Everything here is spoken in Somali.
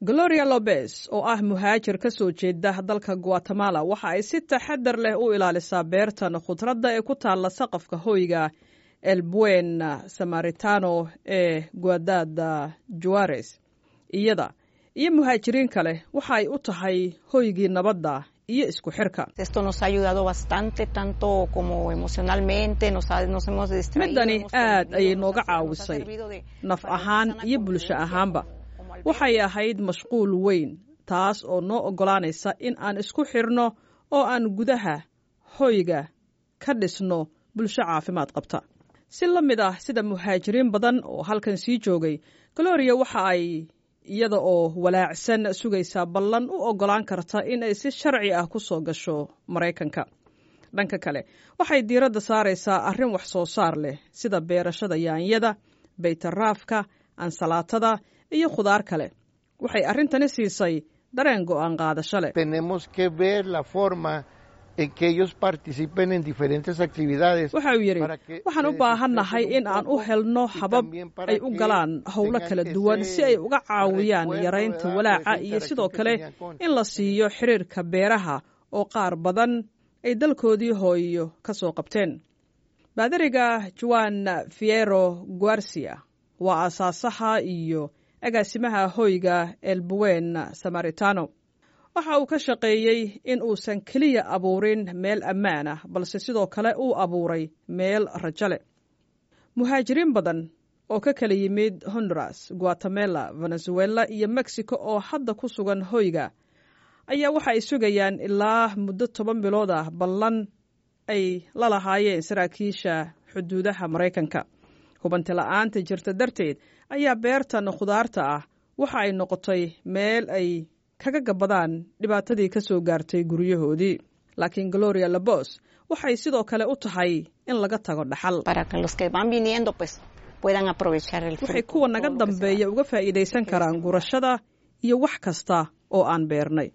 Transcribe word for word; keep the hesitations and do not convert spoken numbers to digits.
Gloria Lopez oo ah muhaajir ka soo jeeda dalka Guatemala waxa ay si taxadar leh u ilaalisaa beertan khudradda ee ku taala saqafka hoyga El Buen Samaritano ee Ciudad Juarez. Iyada iyo muhaajiriin kale waxa ay u tahay hoygii nabadda iyo isku xirka. Esto nos ha ayudado bastante tanto como emocionalmente nos ha, nos hemos distraído. Midani aad ay nooga caawisay naf ahaan iyo bulsho ahaanba. Waxay ahayd mashquul weyn taas oo noo ogolaanaysa in aan isku xirno oo aan gudaha hoyga ka dhisno bulsho caafimaad qabta. Si la mid ah sida muhaajiriin badan oo halkan sii joogay, Gloria waxa ay iyada oo walaacsan sugaysaa ballan u ogolaan karta in ay si sharci ah ku soo gasho Mareykanka. Dhanka kale, waxay diiradda saaraysaa arrin wax soo saar leh sida beerashada yaanyada, baytaraafka, ansalaatada iyo khudaar kale. Waxay arrintani siisay dareen go'aan qaadasho leh. Tenemos que ver la forma en que ellos participen en diferentes actividades. Waxa uu yiri, waxaan u baahannahay in aan u helno habab ay u galaan hawlo kala duwan si ay uga caawiyaan yaraynta walaaca iyo sidoo kale in la siiyo xiriirka beeraha oo qaar badan ay dalkoodii hooyo ka soo qabteen. Baadariga Juan Fierro Garcia waa asaasaha iyo agaasimaha hoyga El Buen Samaritano. Waxa uu ka shaqeeyey in uusan keliya abuurin meel ammaan ah balse sidoo kale uu abuuray meel rajo leh. Muhaajiriin badan oo ka kala yimid Honduras, Guatemala, Venezuela iyo Mexico oo hadda ku sugan hoyga ayaa waxa ay sugayaan ilaa muddo toban bilood ah ballan ay la lahaayeen saraakiisha xuduudaha Mareykanka. Hubanti la'aanta jirta darteed ayaa beertan khudaarta ah waxa ay noqotay meel ay kaga gabadaan dhibaatadii ka soo gaartay guryahoodii. Laakiin Gloria Lopez waxay sidoo kale u tahay in laga tago dhaxal. Waxay kuwa naga dambeeya uga faa'iidaysan karaan gurashada iyo wax kasta oo aan beernay.